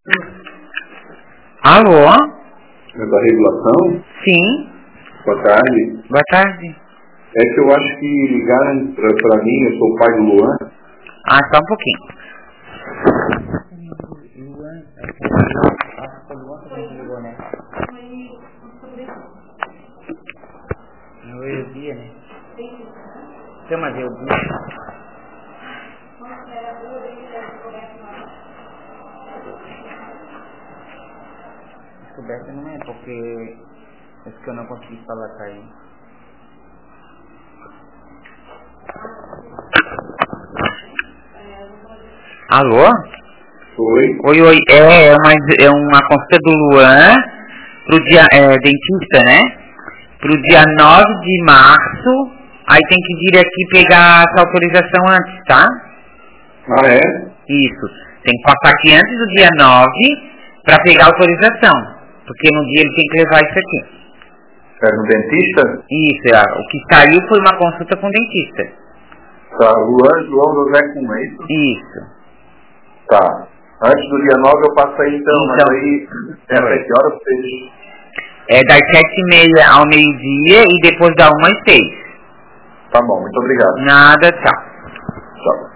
Alô? É da regulação? Sim. Boa tarde. Boa tarde. É que eu acho que ligaram pra mim, eu sou o pai do Luan. Ah, só um pouquinho. Luan, acho que foi o Luan que ligou, né? Não, eu via, né? Então, mas eu vi. Descoberta não é porque é que eu não consegui falar com ele. Alô? Oi? Oi. É uma consulta do Luan pro dia, dentista, né? Pro dia 9 de março. Aí tem que vir aqui pegar essa autorização antes, tá? Ah, é? Isso. Tem que passar aqui antes do dia 9 pra pegar a autorização. Porque no dia ele tem que levar isso aqui. É no dentista? Isso, o que saiu foi uma consulta com o dentista. Tá, Luan João José Cunha, é isso? Isso. Tá. Antes do dia 9 eu passo aí então, mas aí é até que hora vocês? É das 7h30 ao meio-dia e depois da 1 às 6. Tá bom, muito obrigado. Nada, tchau. Tchau.